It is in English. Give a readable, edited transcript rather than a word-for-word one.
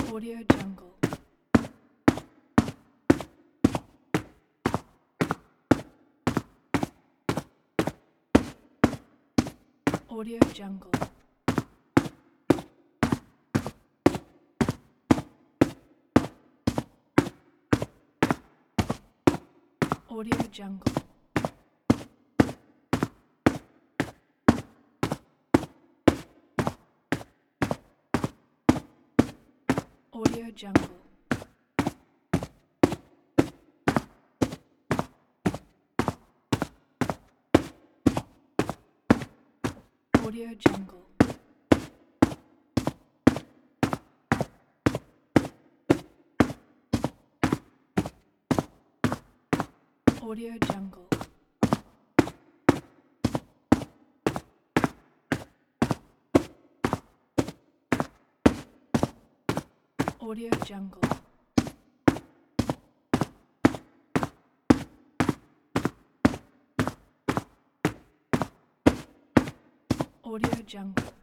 Audio Jungle. Audio Jungle. Audio Jungle. Audio Jungle. Audio Jungle. Audio Jungle. Audio Jungle. Audio Jungle.